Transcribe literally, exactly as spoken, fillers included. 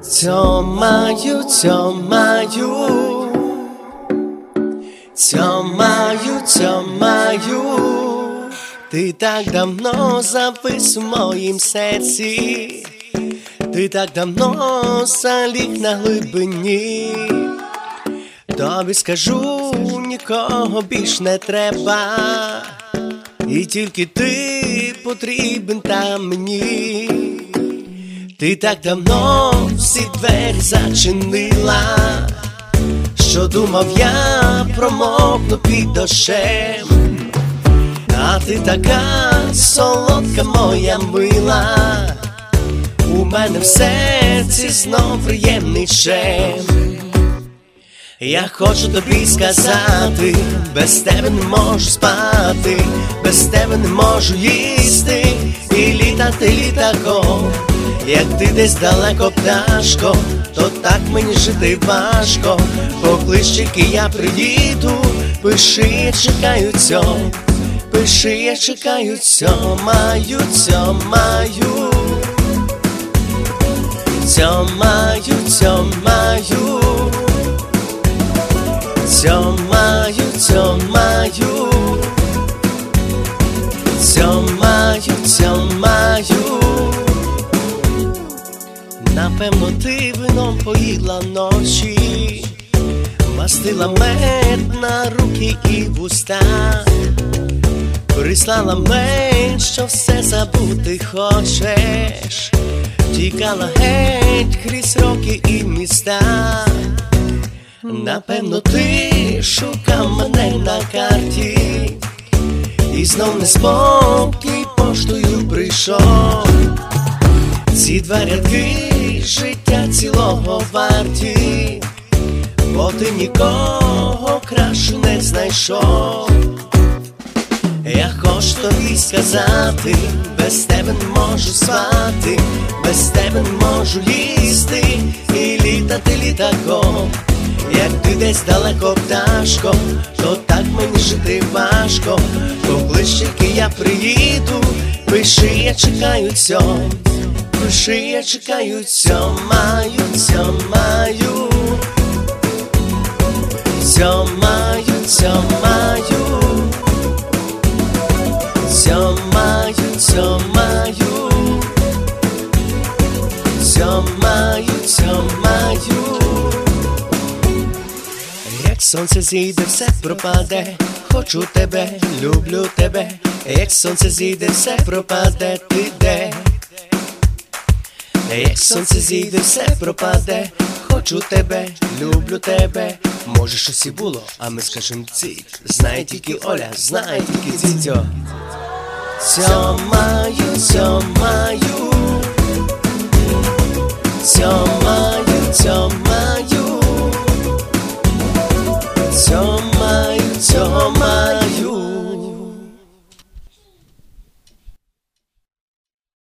Тьомаю, тьомаю, тьомаю, тьомаю, ти так давно завис у моїм серці, ти так давно заліг на глибині. Тобі скажу, нікого більш не треба, і тільки ти потрібен там мені. Ти так давно всі двері зачинила, що думав я промокну під дощем. А ти така солодка моя мила, у мене в серці знов приємний шем. Я хочу тобі сказати, без тебе не можу спати, без тебе не можу їсти і літати літаком. Як ти десь далеко, пташко, то так мені жити важко. Поклички я приїду, пиши, я чекаю цьом, пиши, я чекаю цьомаю, цьомаю, цьомаю, цьомаю, цьомаю, цьомаю, цьомаю, цьомаю. Напевно, ти вином поїла ночі, мастила мед на руки і вуста, прислала мед, що все забути хочеш, тікала геть крізь роки і міста. Напевно, ти шукав мене на карті, і знов неспокій поштою прийшов. Ці два рядки життя цілого варті, бо ти нікого краще не знайшов. Я хочу тобі сказати, без тебе не можу спати, без тебе не можу їсти і літати літаком. Як ти десь далеко, пташко, то так мені жити важко. Поближчики я приїду, пиши, я чекаю цьом, пиши, я чекаю цьомаю, цьомаю, цьомаю, цьомаю, цьомаю, цьомаю, цьомаю, цьомаю. Як сонце зійде, все пропаде, хочу тебе, люблю тебе. Як сонце зійде, все пропаде, ти де? Як сонце зійде, все пропаде, хочу тебе, люблю тебе. Може щось і було, а ми скажем ці. Знає тільки Оля, знає тільки Дзідзьо. Цьомаю, цьомаю, цьомаю, цьомаю, цьомаю, цьомаю.